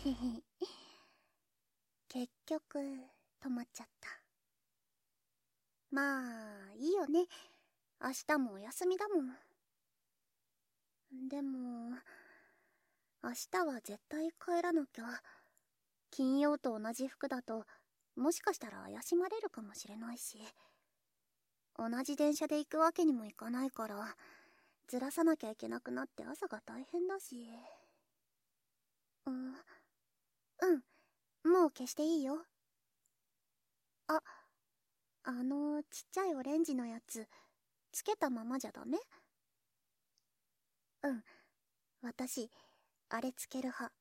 結局止まっちゃった。まあいいよね、明日もお休みだもん。でも明日は絶対帰らなきゃ。金曜と同じ服だともしかしたら怪しまれるかもしれないし、同じ電車で行くわけにもいかないからずらさなきゃいけなくなって朝が大変だし。もう消していいよ。あ、ちっちゃいオレンジのやつつけたままじゃダメ？私あれつける派。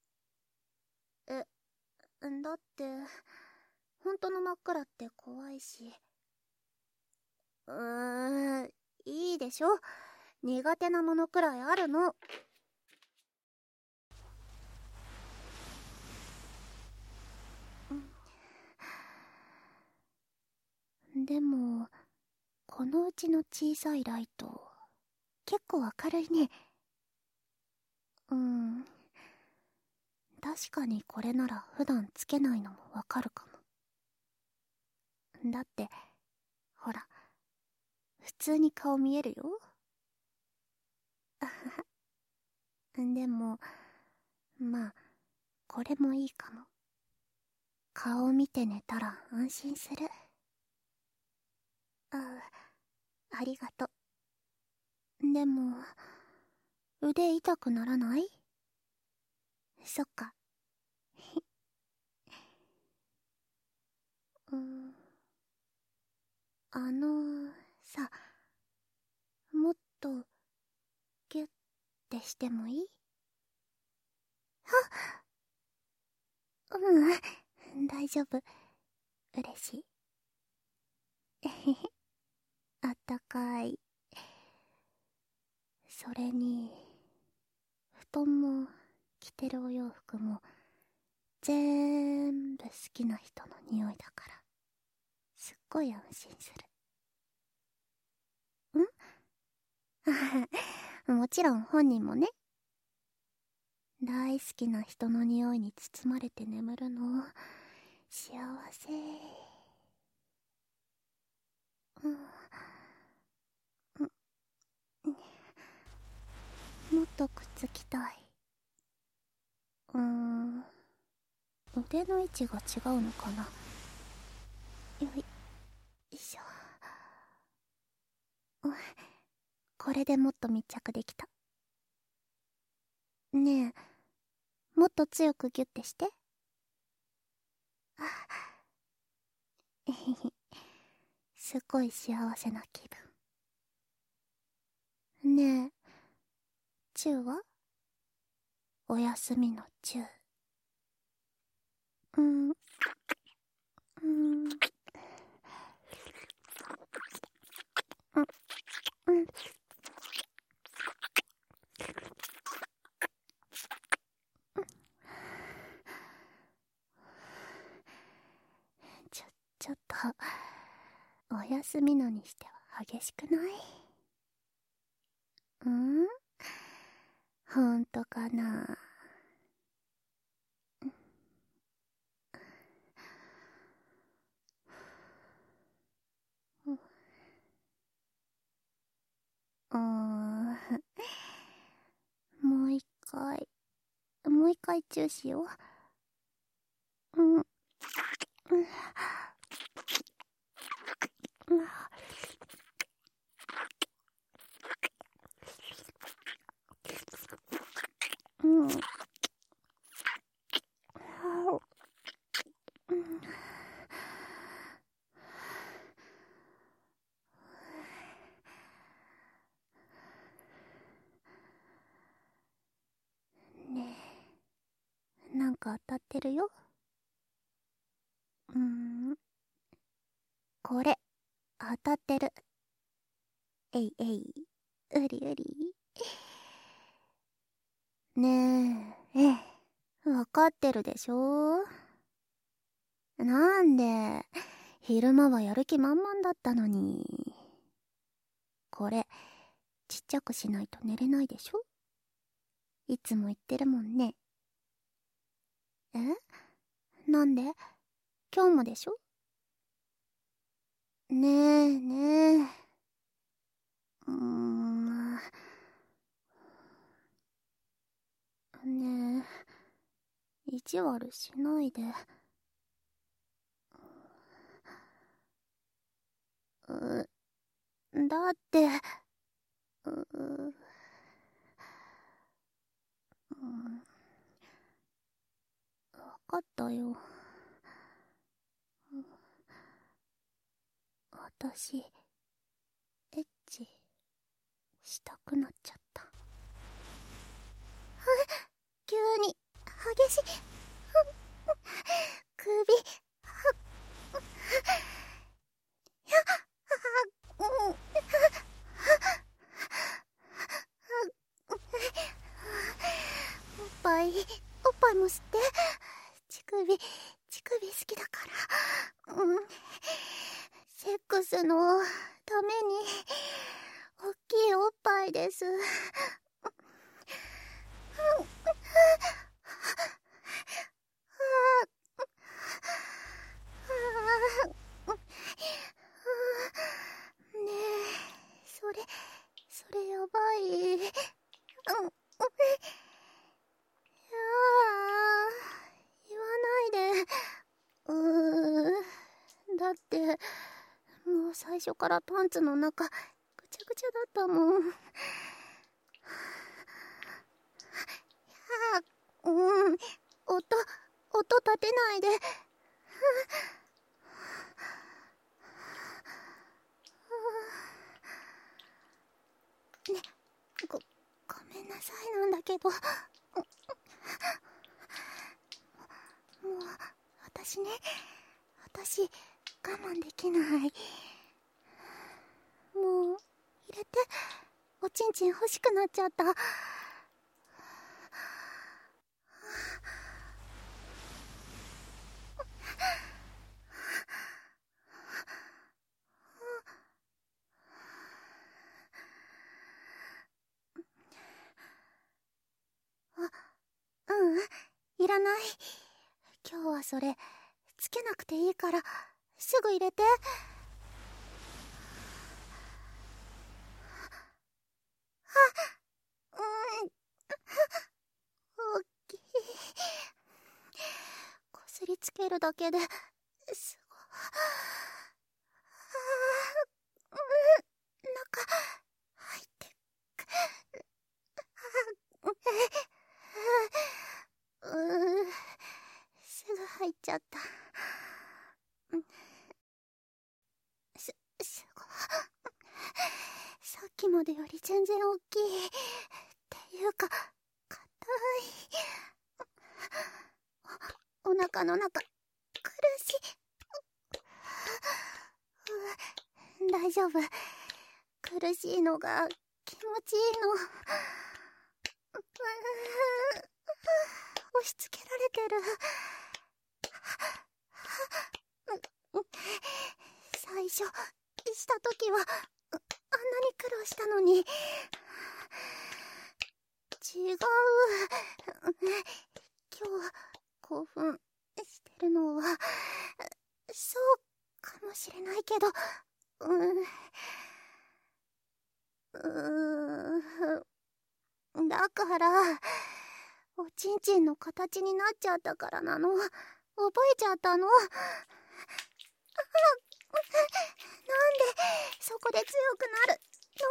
だって本当の真っ暗って怖いし。いいでしょ、苦手なものくらいあるの。でもこのうちの小さいライト結構明るいね。確かにこれなら普段つけないのもわかるかも。だってほら普通に顔見えるよ。でもまあこれもいいかも。顔見て寝たら安心する。ありがと。でも腕痛くならない？そっか。さ、もっとギュッてしてもいい？大丈夫。嬉しい。あったかい。それに布団も着てるお洋服も全部好きな人の匂いだからすっごい安心する。もちろん本人もね。大好きな人の匂いに包まれて眠るの幸せ。もっとくっつきたい。腕の位置が違うのかな。よいしょ。これでもっと密着できた。ねえ、もっと強くギュッてして。すっごい幸せな気分。ねえ、チューは？お休みのチュー。ちょっとお休みのにしては激しくない？ほんとかな？もう一回チューしよう。ねえ、なんか当たってるよ。これ当たってる。えいえい、うりうり。ねえ、わかってるでしょ。なんで昼間はやる気満々だったのに。これちっちゃくしないと寝れないでしょ。いつも言ってるもんね。 え？なんで？今日もでしょ？ねえねえ。ねえ、意地悪しないで。だって、わかったよ。私、エッチしたくなっちゃった。急に激しい。首、おっぱいも吸って。乳首好きだから。セックスのために、おっきいおっぱいです。ねえ、それやばい。言わないで。だって、もう最初からパンツの中、ぐちゃぐちゃだったもん。音立てないで。ね、ごめんなさいなんだけど。もう、私、我慢できない。もう、入れて、おちんちん欲しくなっちゃった。いらない。今日はそれ、つけなくていいから、すぐ入れて。大きい。こすりつけるだけで、すごい。中、入ってく。すぐ入っちゃった。すごい。さっきまでより全然大きい。っていうか、硬い。お腹の中、苦しい。大丈夫。苦しいのが気持ちいいの。押し付けられてる。最初、した時は、あんなに苦労したのに。違う。今日、興奮してるのは、そうかもしれないけど、だから、おちんちんの形になっちゃったからなの。覚えちゃったの。なんで、そこで強くなるの？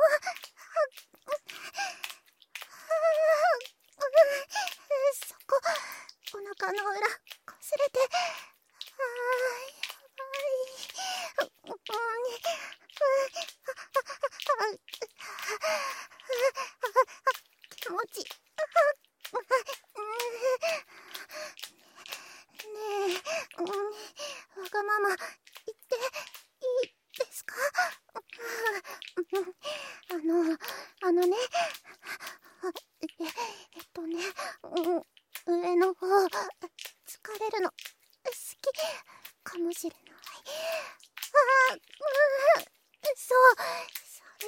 そこ、お腹の裏、こすれて。やばい。気持ち。ねえ、わがまま言っていいですか？あのね、上の方、疲れるの、好きかもしれない。そう、そ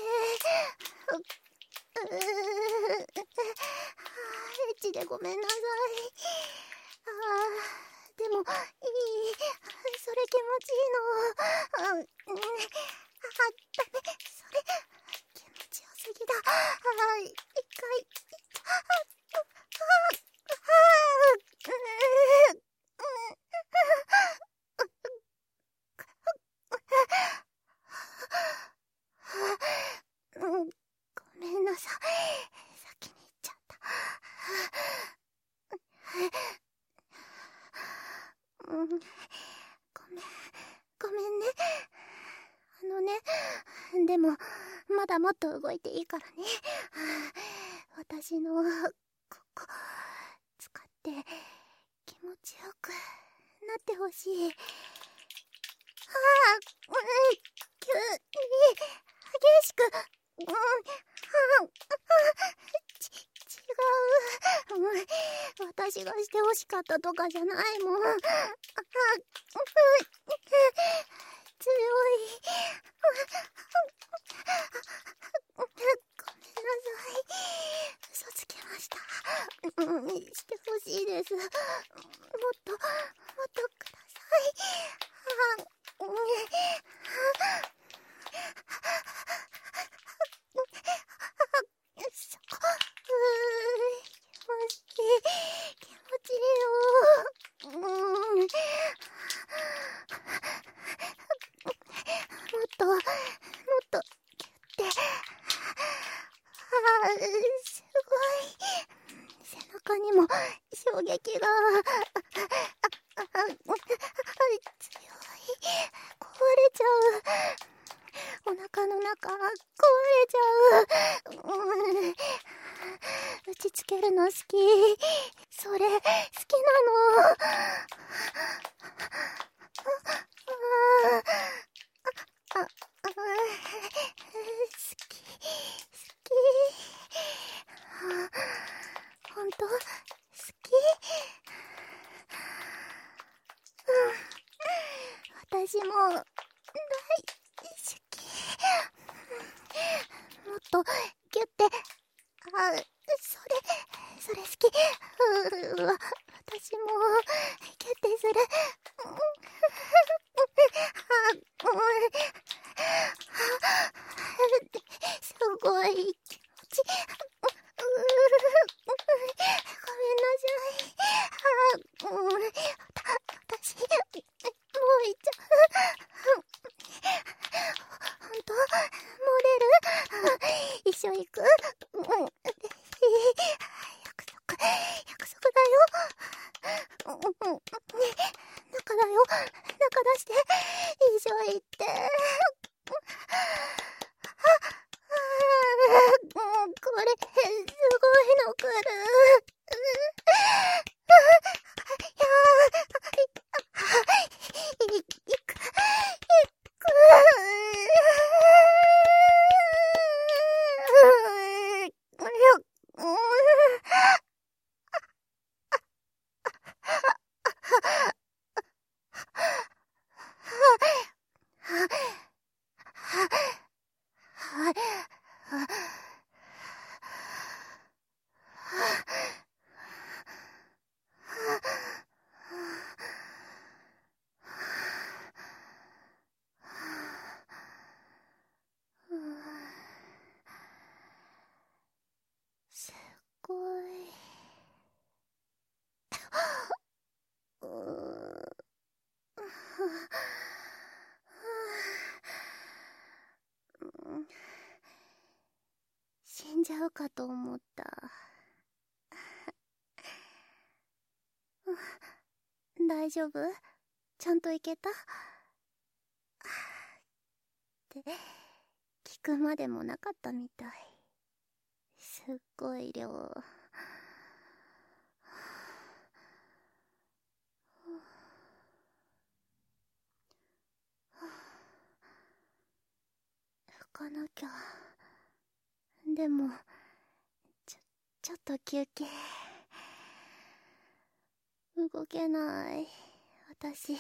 れ、エッチでごめんなさい。 でも、いい。それ気持ちいいの。ダメ。それ、気持ちよすぎだ。一回、ごめんなさい。先に行っちゃった。ごめん。ごめんね。でも、まだもっと動いていいからね。私の、ここ、使って気持ちよくなってほしい。急に、激しく、違う。私がしてほしかったとかじゃないもん。強い。ごめんなさい。嘘つきました。してほしいです。もっとください。そこ、気持ちいいよ。もっとギュッて。すごい。背中にも衝撃が。強い。壊れちゃう。お腹の中、壊れちゃう。打ちつけるの好き。それ、好きなの。好き。ほんと、好き。私も、大好き。もっと、ギュッて、それ好き。私も、ギュッてする。すごい気持ち。ごめんなさい。私、もう行っちゃう。ほんと？漏れる？一緒行く？約束だよ。中だよ。中出して。一緒行って。これ、すごいの来る。すごい。死んじゃうかと思った。大丈夫？ちゃんといけた？って聞くまでもなかったみたい。すっごい量。拭かなきゃ。でもちょっと休憩。動けない。私。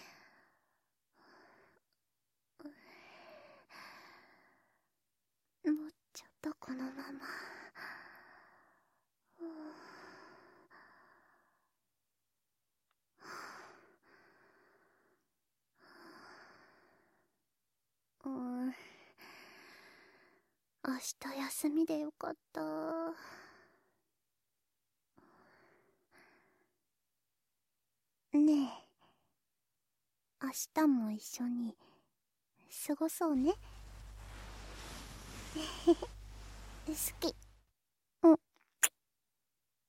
もうちょっとこのまま。 明日休みでよかった。ねえ、明日も一緒に過ごそうね。好き。